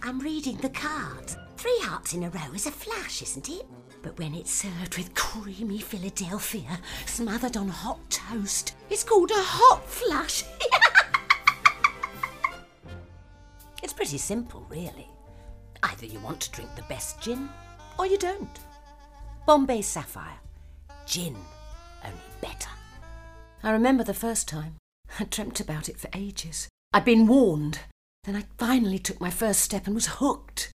I'm reading the cards. 3 hearts in a row is a flush, isn't it? But when it's served with creamy Philadelphia, smothered on hot toast, it's called a hot flush. It's pretty simple, really. Either you want to drink the best gin, or you don't. Bombay Sapphire. Gin, only better. I remember the first time. I dreamt about it for ages. I'd been warned. Then I finally took my first step and was hooked.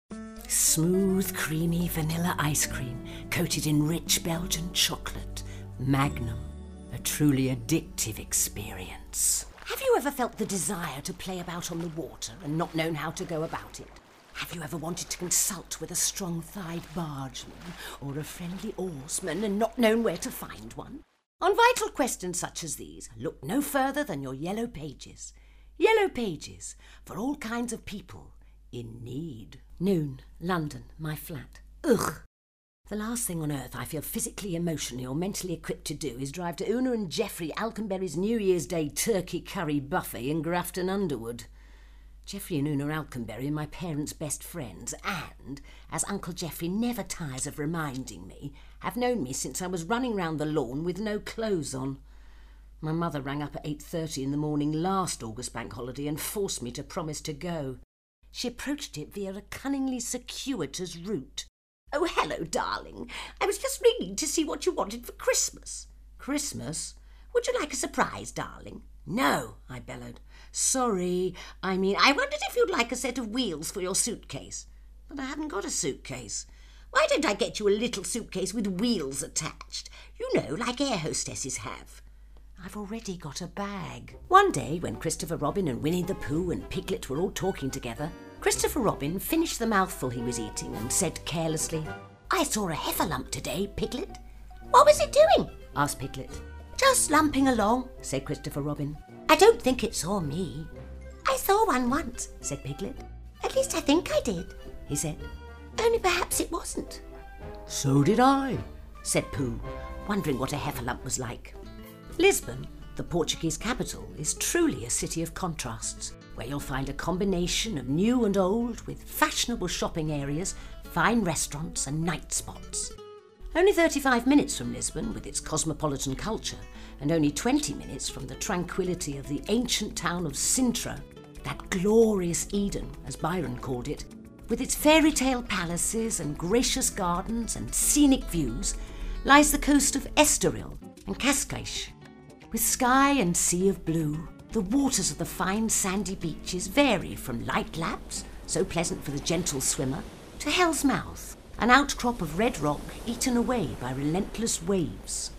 Smooth, creamy vanilla ice cream, coated in rich Belgian chocolate. Magnum. A truly addictive experience. Have you ever felt the desire to play about on the water and not known how to go about it? Have you ever wanted to consult with a strong-thighed bargeman or a friendly oarsman and not known where to find one? On vital questions such as these, look no further than your Yellow Pages. Yellow Pages for all kinds of people in need. Noon, London, my flat. Ugh! The last thing on earth I feel physically, emotionally or mentally equipped to do is drive to Una and Geoffrey Alconberry's New Year's Day turkey curry buffet in Grafton Underwood. Geoffrey and Una Alconberry are my parents' best friends and, as Uncle Geoffrey never tires of reminding me, have known me since I was running round the lawn with no clothes on. My mother rang up at 8:30 in the morning last August bank holiday and forced me to promise to go. She approached it via a cunningly circuitous route. "Oh, hello, darling. I was just ringing to see what you wanted for Christmas." "Christmas? Would you like a surprise, darling?" "No," I bellowed. "Sorry. I wondered if you'd like a set of wheels for your suitcase." "But I haven't got a suitcase." "Why don't I get you a little suitcase with wheels attached? You know, like air hostesses have." "I've already got a bag." One day, when Christopher Robin and Winnie the Pooh and Piglet were all talking together, Christopher Robin finished the mouthful he was eating and said carelessly, "I saw a heffalump today, Piglet." "What was it doing?" asked Piglet. "Just lumping along," said Christopher Robin. "I don't think it saw me." "I saw one once," said Piglet. "At least I think I did," he said. "Only perhaps it wasn't." "So did I," said Pooh, wondering what a heffalump was like. Lisbon, the Portuguese capital, is truly a city of contrasts, where you'll find a combination of new and old with fashionable shopping areas, fine restaurants and night spots. Only 35 minutes from Lisbon with its cosmopolitan culture, and only 20 minutes from the tranquility of the ancient town of Sintra, that glorious Eden, as Byron called it, with its fairy tale palaces and gracious gardens and scenic views, lies the coast of Estoril and Cascais. With sky and sea of blue, the waters of the fine sandy beaches vary from light laps, so pleasant for the gentle swimmer, to Hell's Mouth, an outcrop of red rock eaten away by relentless waves.